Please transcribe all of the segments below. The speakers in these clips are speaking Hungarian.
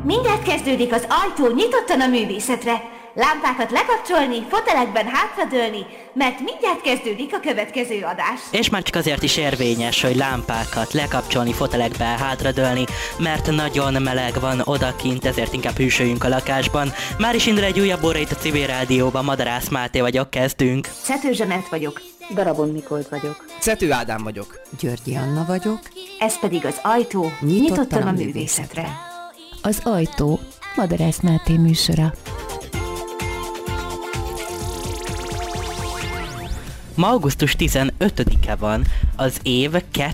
Mindjárt kezdődik az ajtó nyitottan a művészetre. Lámpákat lekapcsolni, fotelekben hátradőlni, mert mindjárt kezdődik a következő adás. És már csak azért is érvényes, hogy lámpákat lekapcsolni, fotelekben hátradőlni, mert nagyon meleg van odakint, ezért inkább hűsöljünk a lakásban. Már is indul egy újabb óra itt a Civil Rádióban, Madarász Máté vagyok, kezdünk. Cető Zsanett vagyok. Darabon Mikolt vagyok. Cető Ádám vagyok. Györgyi Anna vagyok. Ez pedig az ajtó nyitottan a művészetre. Az ajtó, Madarász Máté műsora. Ma augusztus 15-e van, az év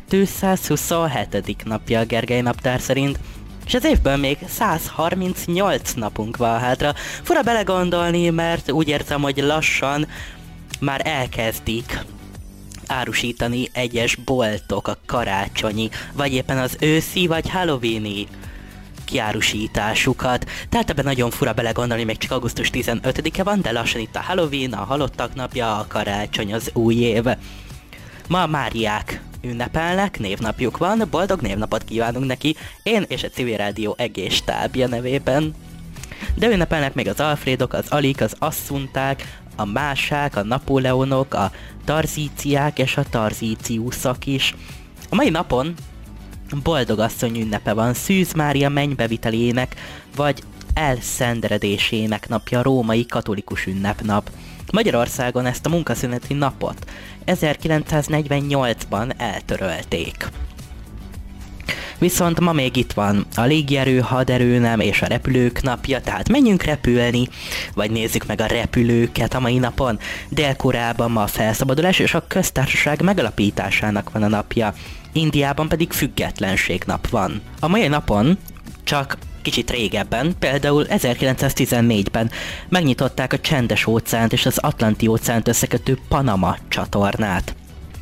227. napja a Gergely naptár szerint, és az évből még 138 napunk van hátra. Fura belegondolni, mert úgy érzem, hogy lassan már elkezdik árusítani egyes boltok a karácsonyi, vagy éppen az őszi, vagy halloweeni kiárusításukat. Tehát ebben nagyon fura belegondolni, még csak augusztus 15-e van, de lassan itt a Halloween, a halottak napja, a karácsony, az új év. Ma a Máriák ünnepelnek, névnapjuk van, boldog névnapot kívánunk neki, én és a Civil Rádió egész stábja nevében. De ünnepelnek még az Alfrédok, az Alik, az Asszunták, a Másák, a Napóleonok, a Tarzíciák és a Tarzíciuszok is. A mai napon Boldogasszony ünnepe van, Szűz Mária mennybevitelének vagy elszenderedésének napja, római katolikus ünnepnap. Magyarországon ezt a munkaszüneti napot 1948-ban eltörölték. Viszont ma még itt van a légierő, haderőnem és a repülők napja, tehát menjünk repülni, vagy nézzük meg a repülőket a mai napon. Dél-Koreában ma a felszabadulás és a köztársaság megalapításának van a napja, Indiában pedig függetlenség nap van. A mai napon csak kicsit régebben, például 1914-ben megnyitották a Csendes-óceánt és az Atlanti-óceánt összekötő Panama csatornát.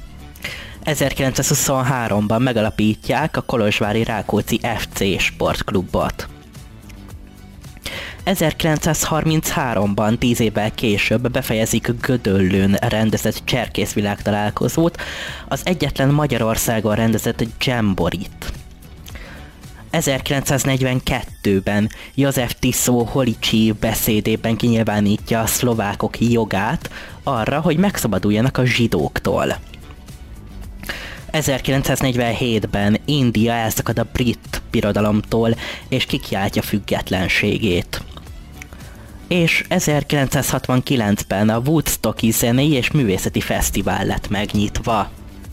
1923-ban megalapítják a kolozsvári Rákóczi FC sportklubot. 1933-ban, 10 évvel később befejezik Gödöllőn rendezett cserkészvilágtalálkozót, az egyetlen Magyarországon rendezett Jamborit. 1942-ben József Tiso Holicsi beszédében kinyilvánítja a szlovákok jogát arra, hogy megszabaduljanak a zsidóktól. 1947-ben India elszakad a brit birodalomtól és kikiáltja függetlenségét. És 1969-ben a Woodstocki Zenei és Művészeti Fesztivál lett megnyitva.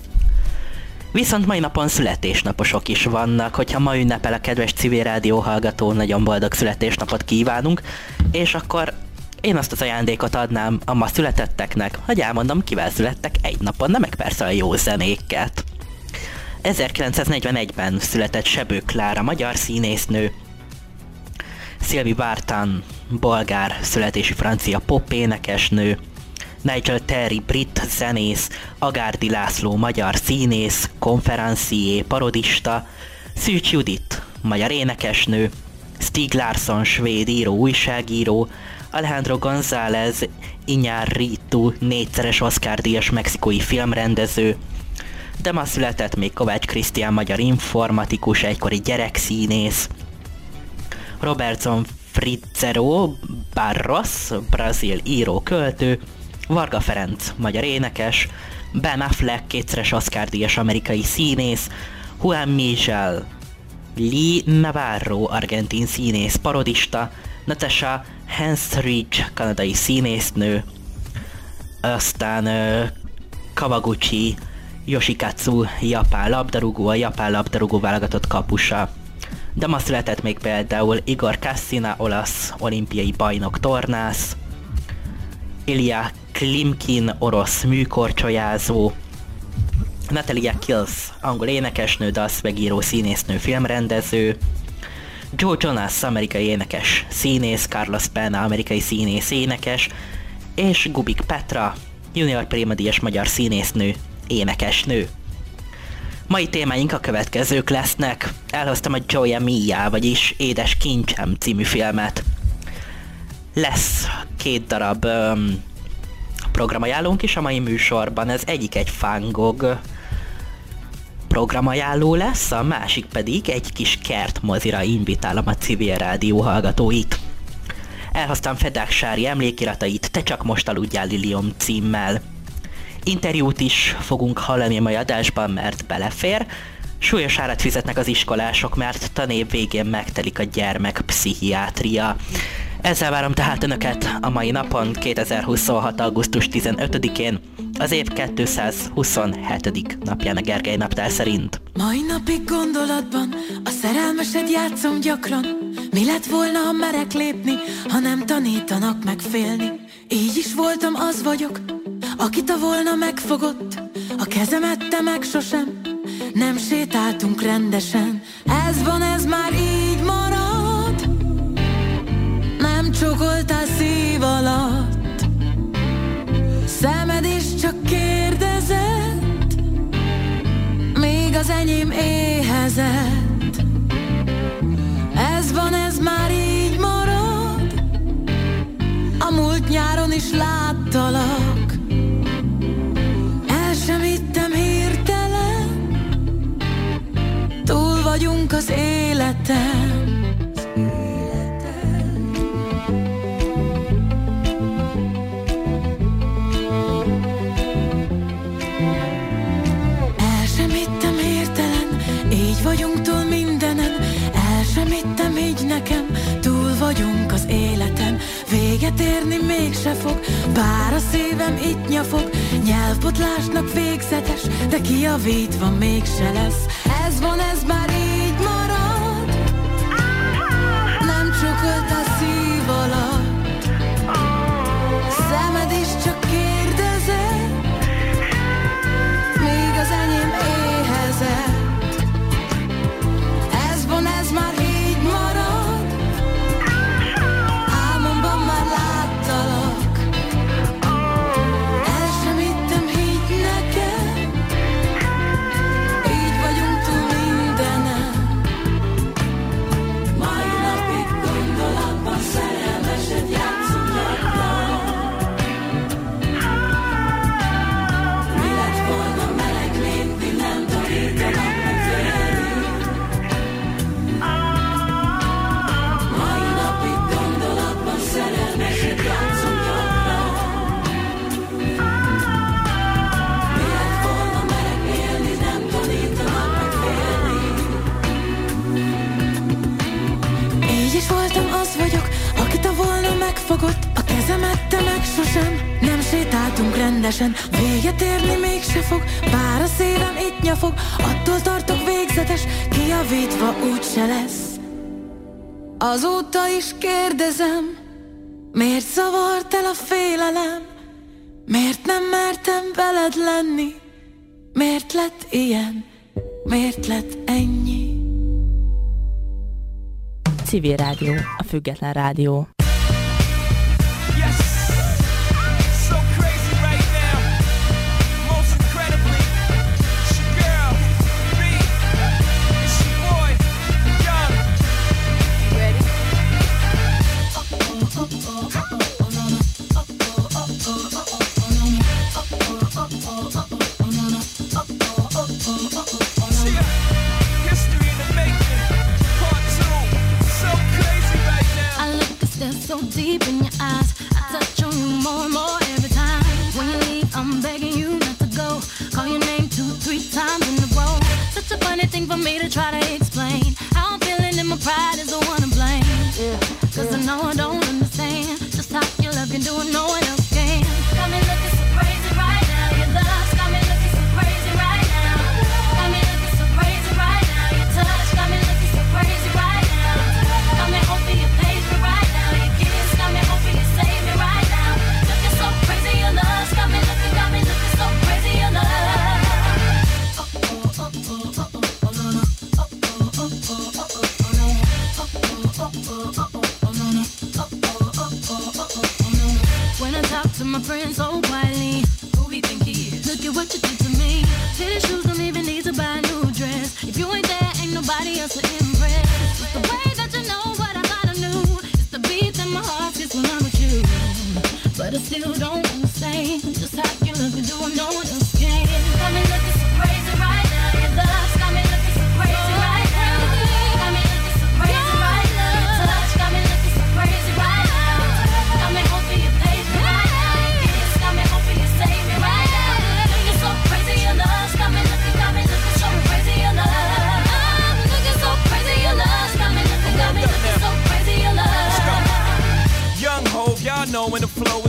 Viszont mai napon születésnaposok is vannak, hogyha ma ünnepel a kedves Civil Rádió hallgató, nagyon boldog születésnapot kívánunk, és akkor én azt az ajándékot adnám a ma születetteknek, hogy elmondom, kivel születtek egy napon, de meg persze a jó zenéket. 1941-ben született Sebő Klára, magyar színésznő, Sylvie Vartan, bolgár születésű francia pop énekesnő, Nigel Terry, brit zenész, Agárdi László, magyar színész, konferencié, parodista, Szűcs Judit, magyar énekesnő, Stieg Larsson, svéd író, újságíró, Alejandro González Iñárritu, 4-szeres Oscar-díjas mexikói filmrendező, de ma született még Kovács Krisztián, magyar informatikus, egykori gyerekszínész, Robertson Fritzero Barros, brazil író, költő, Varga Ferenc, magyar énekes, Ben Affleck, 2-szeres Oscar-díjas amerikai színész, Juan Miguel Lee Navarro, argentin színész, parodista, Natasha Henstridge, kanadai színésznő, aztán Kawaguchi Yoshikatsu, japán labdarúgó, a japán labdarúgó válogatott kapusa. De ma született még például Igor Cassina, olasz olimpiai bajnok tornász, Ilya Klimkin, orosz műkorcsolyázó, Natalia Kills, angol énekesnő, dalszövegíró, színésznő, filmrendező, Joe Jonas, amerikai énekes, színész, Carlos Pena, amerikai színész, énekes, és Gubik Petra, junior prémadíjas magyar színésznő, énekesnő. Mai témáink a következők lesznek. Elhoztam a Gioia Mia, vagyis Édes kincsem című filmet. Lesz 2 darab programajánlónk is a mai műsorban, ez egyik egy Van Gogh programajánló lesz, a másik pedig egy kis kertmozira invitálom a civil rádió hallgatóit. Elhoztam Fedák Sári emlékiratait Te csak most aludjál Liliom címmel. Interjút is fogunk hallani a mai adásban, mert belefér. Súlyos árat fizetnek az iskolások, mert tanév végén megtelik a gyermekpszichiátria. Ezzel várom tehát Önöket a mai napon, 2026. augusztus 15-én, az év 227. napján a Gergely naptár szerint. Mai napig gondolatban a szerelmesed játszom gyakran. Mi lett volna, ha merek lépni, ha nem tanítanak meg félni? Így is voltam, az vagyok, akit a volna megfogott. A kezemet te meg sosem, nem sétáltunk rendesen. Ez van, ez már így marad. Nem csokoltál szív alatt, szemed is csak kérdezett, még az enyém éhezett. Ez van, ez már így marad. A múlt nyáron is láttalak, el sem hittem hirtelen, túl vagyunk az életen. Vagyunk túl mindenen, el sem hittem, így nekem, túl vagyunk az életen. Véget érni mégse fog, bár a szívem itt nyafog. Nyelvbotlásnak végzetes, de kijavítva mégse lesz. Ez van, ez már így marad. Nem csokolt a szív alatt, szemed is csak kérdezett, még az enyém éhezett. Ez már így marad. Álmomban már láttalak, el sem hittem, hidd nekem, így vagyunk túl mindenen. Mai napig gondolatban szerelmesed játszom gyakran. Mi lett volna meleg lépni, nem tanítanak meg félni? Szerelmesed játszom gyakran. Mi lett volna meleg élni, nem tanítanak meg félni? Így is voltam, az vagyok, akit a volna megfogott. A kezemet te meg sosem, nem sétáltunk rendesen. Véget érni mégse fog, bár a szívem itt nyafog. Attól tartok végzetes, kijavítva úgyse lesz. Azóta is kérdezem, miért zavart el a félelem? Miért nem mertem veled lenni? Miért lett ilyen? Miért lett ennyi? Civil Rádió, a független rádió. So deep in your eyes, I touch on you more and more every time. When you leave, I'm begging you not to go. Call your name 2-3 times in a row. Such a funny thing for me to try to explain. How I'm feeling and my pride is the one to blame. Cause I know I don't understand just how your love can do it, no one else can. Got me looking so crazy right now. Your love's got me looking so crazy right now. Got me looking so crazy right now. Your touch got me looking so crazy right now. Got me hoping you page me right now. Your kiss got me hoping you save me right now. Looking so crazy, your love's got me looking so crazy, your love.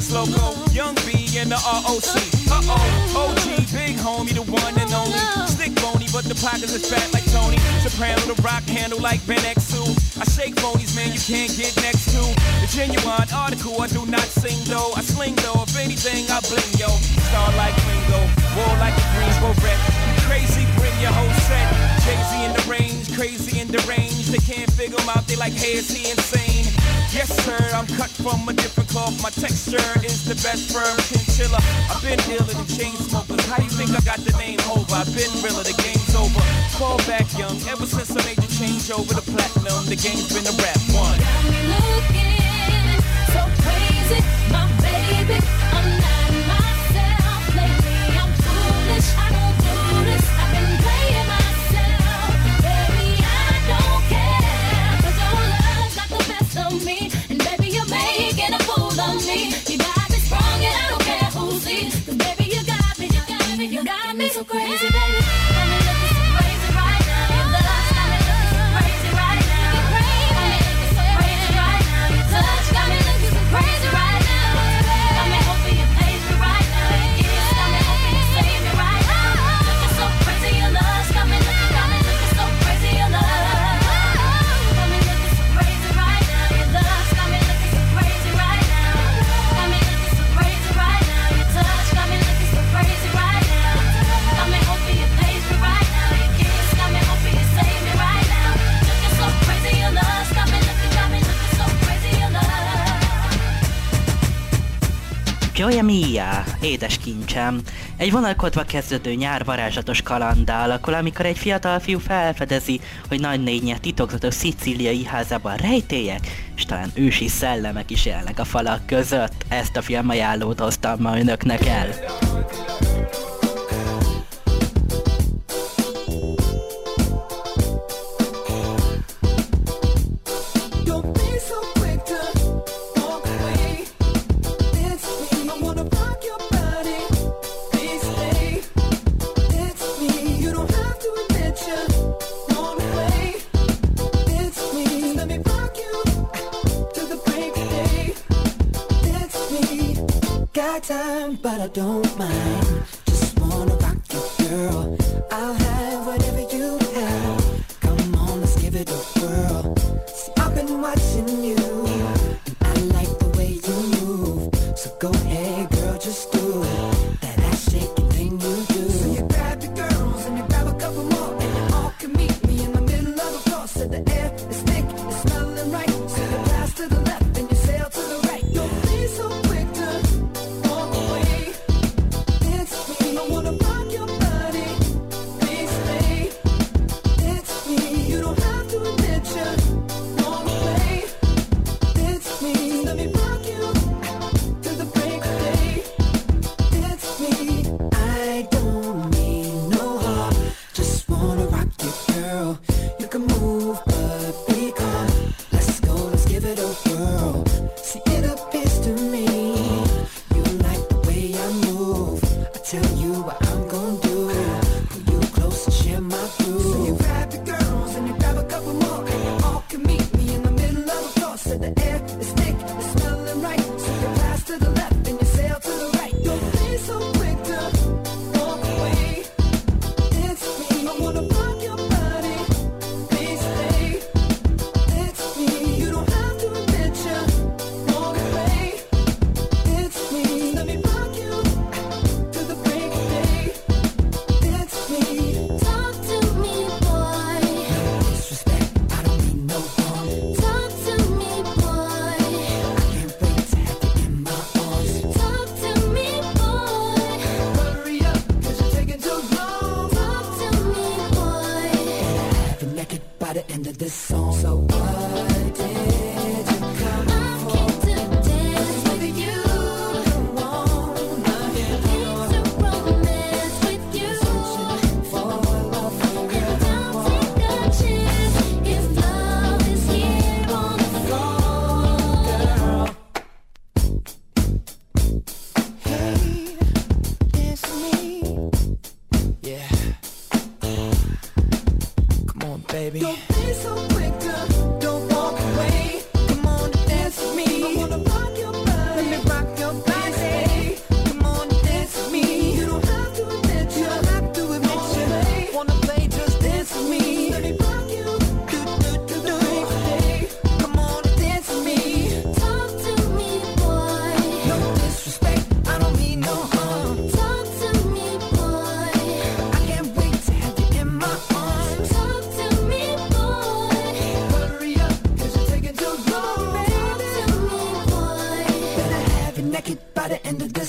Fox Loco, Young B and the ROC. OG, big homie, the one and only. Stick bony, but the pockets is fat like Tony. Soprano, the rock handle like Ben X2. I shake phonies, man, you can't get next to. The genuine article, I do not sing though. I sling though, if anything, I bling yo. Star like Ringo, war like a Greensboro wreck. Crazy, bring your whole set. Jay-Z in the range, crazy in the range. They can't figure him out, they like, hey, is he insane? Yes, sir, I'm cut from a different cloth. My texture is the best firm chinchilla. I've been dealing in chain smokers. How you think I got the name over? I've been realer, the game's over. Fall back young, ever since I made the change over to platinum. The game's been a rap one. Got me looking so crazy, my baby. I'm not myself lately. I'm foolish, I don't do this. I've been playing myself, baby. I don't care, 'cause your love's got the best of me, and baby you're making a fool of me. You got me sprung and I don't care who sees, 'cause baby you got me, you got me, you got me so crazy, baby. Got me looking so crazy right now. Your love's got me looking so crazy right now. Got me looking so crazy right now. Your touch got me looking so crazy right now. Got me hoping you please me right now. Your kiss got me hoping you save me right now. Looking so crazy, your love's got me looking so crazy, your love. Got me looking so crazy right now. Your love's got me looking so crazy right now. Got me looking so crazy right now. Your touch got me looking so crazy right now. Got me hoping you please me right now. Your kiss got me hoping you save me right now. Looking so crazy, your love's got me looking so crazy, your love. Gioia mia, édes kincsem. Egy vonalkodva kezdődő nyár varázslatos kalanddá alakul, amikor egy fiatal fiú felfedezi, hogy nagynénye titokzatos szicíliai házában rejtélyek, és talán ősi szellemek is élnek a falak között. Ezt a filmajánlót hoztam ma önöknek el. Don't be so quick to walk away. It's me. I wanna rock your body. Please stay. It's me. You don't have to admit you want away. It's me. Just let me rock you to the break of day. It's me. Got time, but I don't mind. Just wanna rock you, girl. I'll have whatever you have. Come on, let's give it a whirl. See, I've been watching you, and I like the way you move. So go ahead, girl, just do it. That ass shaking thing you do. So you grab your girls and you grab a couple more, and you all can meet me in the middle of the floor. So the air is thick, it's smelling right. So you pass to the left and you sail to the right. Don't be so quick to walk away. It's me. I wanna rock your body. Please stay. It's me. You don't have to admit you want away. It's me. Let me rock you to the break of day. It's me. I don't mean no harm. Just wanna rock you, girl. You can move, but be calm. Let's go, let's give it a whirl.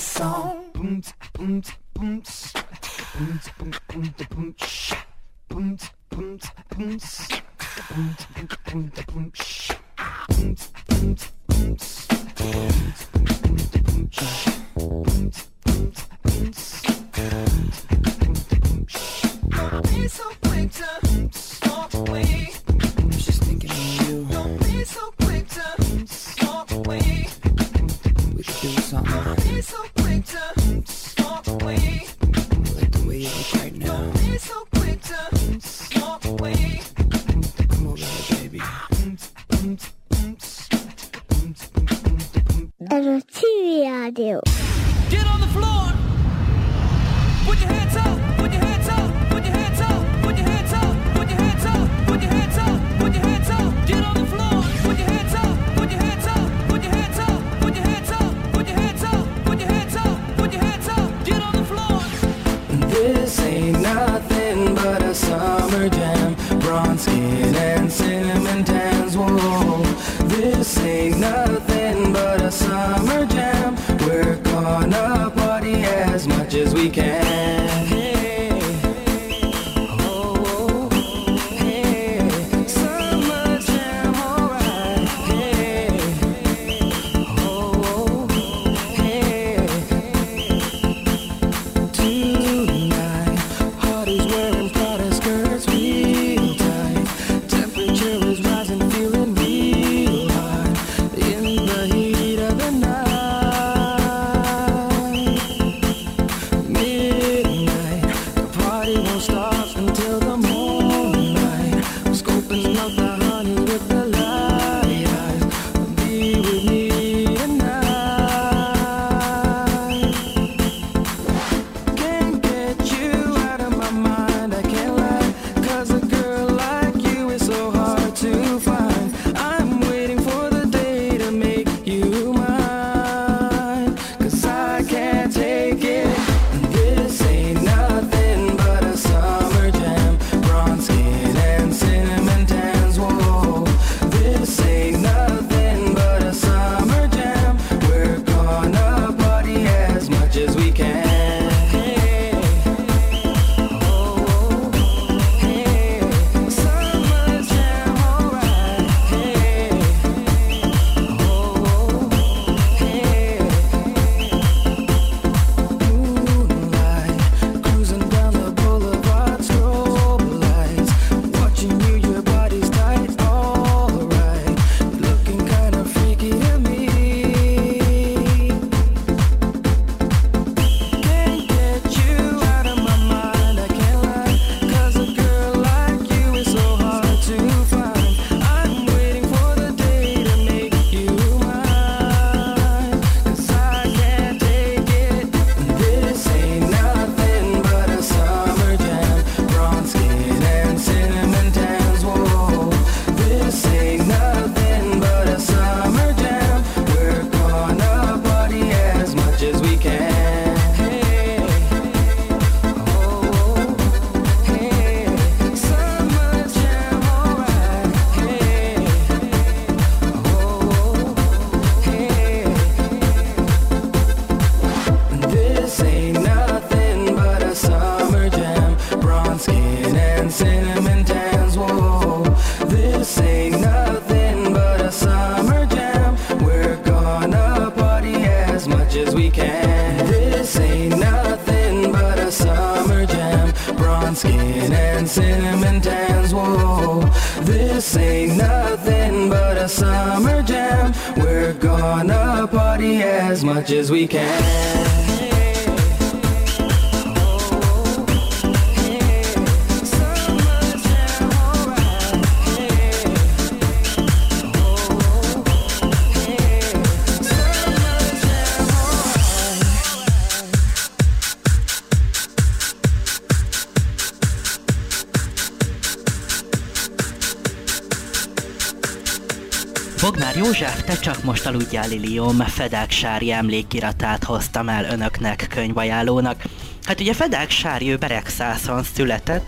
song. Don't be so quick to walk away. I'm just thinking of you. Don't be so quick to walk away. We could do something. Don't be so quick to walk away. I like the way you look right now. Don't be so quick to walk away. Come over here, baby. Radio. Get on the floor. Put your hands up. Put your hands up. Put your hands up. Put your hands up. Put your hands up. Put your hands up. Put your hands up. Get on the floor. Put your hands up. Put your hands up. Put your hands up. Put your hands up. Put your hands up. Put your hands up. Put your hands up. Get on the floor. This ain't nothing but a summer jam. Bronze skin and cinnamon tans. Whoa. This ain't nothing but a summer jam. We're gonna party as much as we can. Skin and cinnamon tans, whoa. This ain't nothing but a summer jam. We're gonna party as much as we can. Bognár József, te csak most aludjál, Liliom, Fedák Sári emlékiratát hoztam el önöknek könyvajánlónak. Hát ugye Fedák Sári, ő Beregszászon született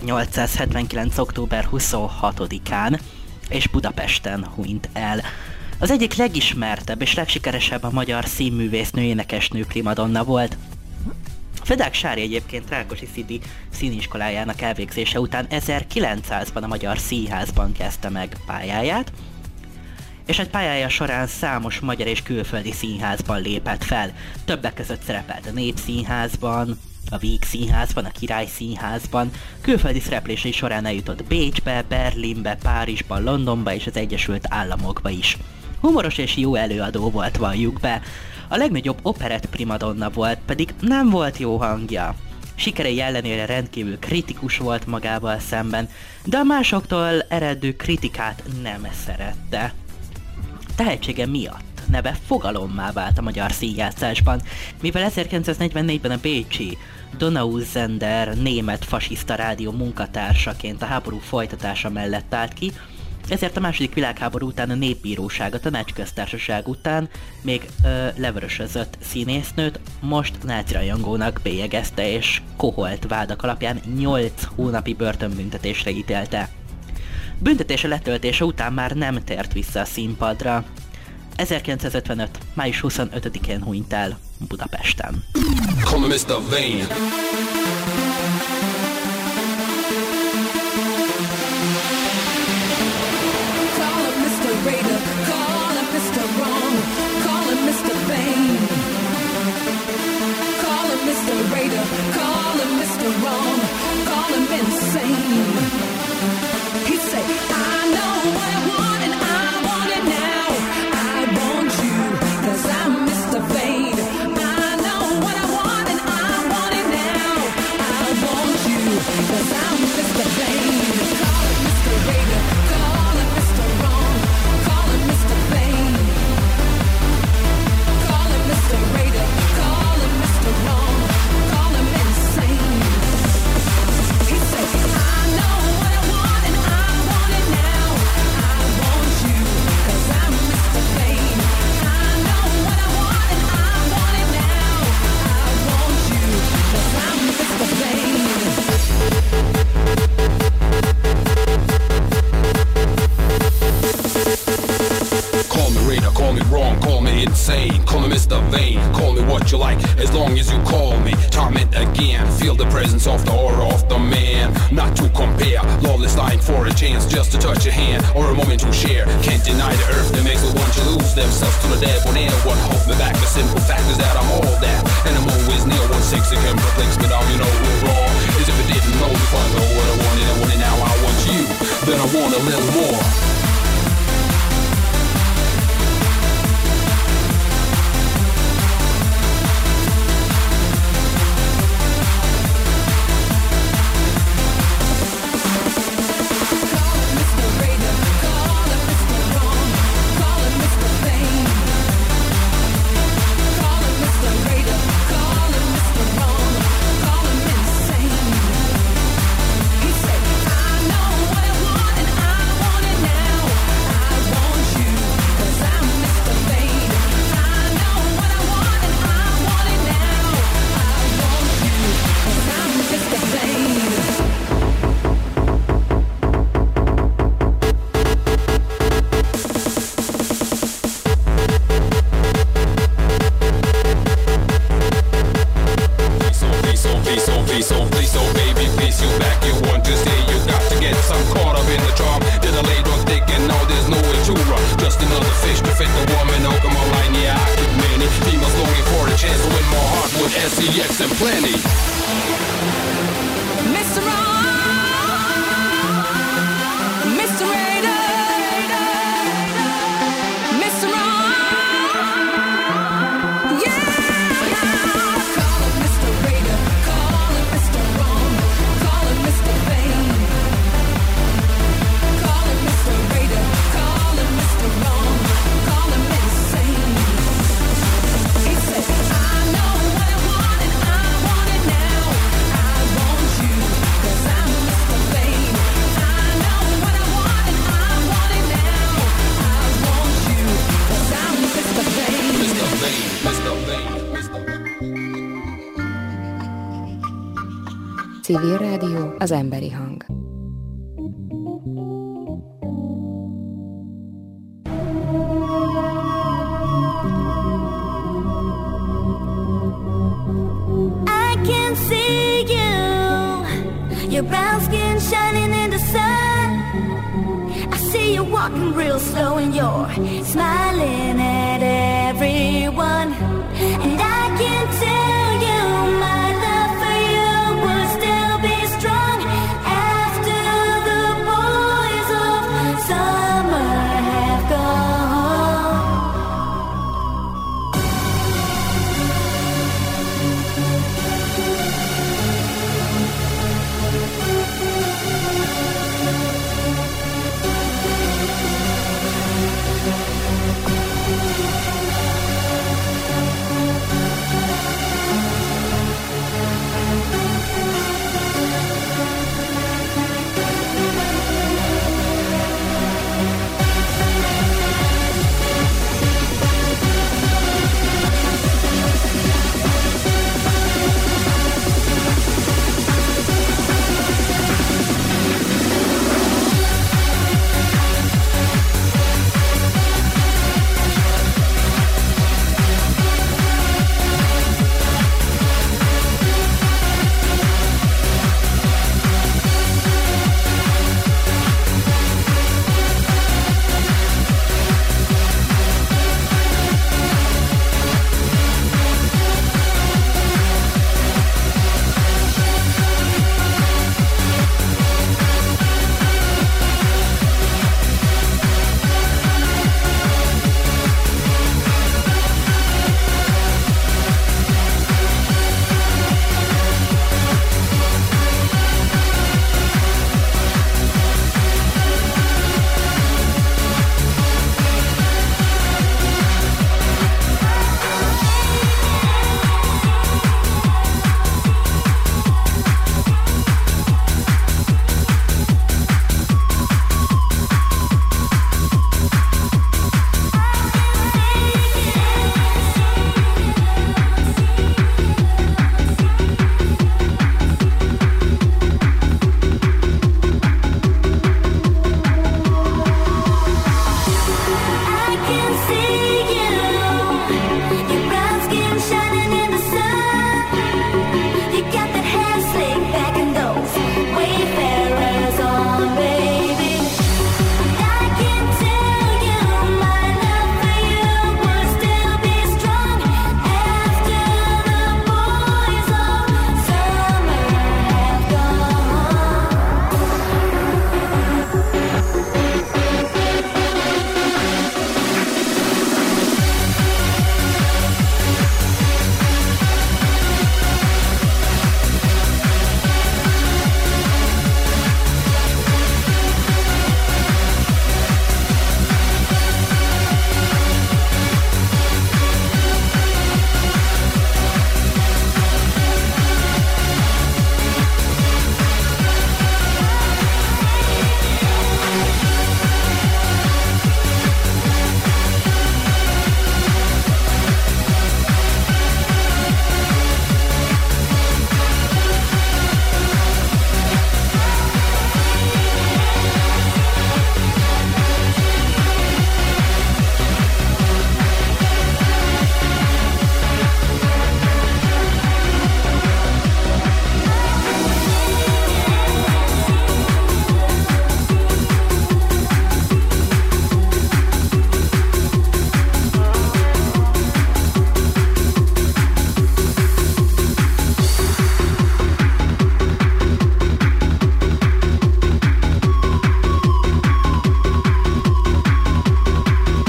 1879. október 26-án, és Budapesten hunyt el. Az egyik legismertebb és legsikeresebb a magyar színművésznő, énekesnő, primadonna volt. Fedák Sári egyébként Rákosi Szidi színiskolájának elvégzése után 1900-ban a Magyar Színházban kezdte meg pályáját, és egy pályája során számos magyar és külföldi színházban lépett fel. Többek között szerepelt a Népszínházban, a Víg Színházban, a Király Színházban, külföldi szereplései során eljutott Bécsbe, Berlinbe, Párizsba, Londonba és az Egyesült Államokba is. Humoros és jó előadó volt, valljuk be. A legnagyobb operett primadonna volt, pedig nem volt jó hangja. Sikerei ellenére rendkívül kritikus volt magával szemben, de a másoktól eredő kritikát nem szerette. Tehetsége miatt neve fogalommá vált a magyar színjátszásban, mivel 1944-ben a bécsi Donauesender német fasiszta rádió munkatársaként a háború folytatása mellett állt ki, ezért a második világháború után a Népbíróság a Tanácsköztársaság után még levörösözött színésznőt, most nácirajongónak bélyegezte és koholt vádak alapján 8 hónapi börtönbüntetésre ítélte. Büntetése letöltése után már nem tért vissza a színpadra. 1955. május 25-én hunyt el Budapesten. Call me Mr. Vain. Call him Mr. Raider, call him Mr. Wrong, call him Mr. Vain. Call him Mr. Raider, call him Mr. Wrong, call him insane. He said, I know what I want and I want it now. I want you, 'cause I'm Mr. Vain. I know what I want and I want it now. I want you, 'cause I'm Mr. Vain. Call him Mr. Raider, call him Mr. Wrong, call him Mr. Vain. Call him Mr. Raider, call him Mr. Wrong, call him insane. He said, I know what I want and I want it now. I want you, 'cause I'm Mr. Vain. I know what I want and I want it now. I want you, 'cause I'm Mr. Vain. Call me Raider, call me wrong, call me insane. Call me Mr. Vain, call me what you like, as long as you call me. Torment again, feel the presence of the aura of the man. Not to compare, lawless lying for a chance just to touch your hand or a moment to share. Can't deny the earth that makes the one to lose themselves to the debonair. What holds me back, the simple fact is that I'm all that. And I'm always near 1/6 it can perplex me down, you know we're wrong. As if it didn't know if I know what I wanted and wanted now I want you. Then I want a little more. Civil Rádió, az emberi hang. Your brown skin shining in the sun. I see you walking real slow and you're smiling at everyone. And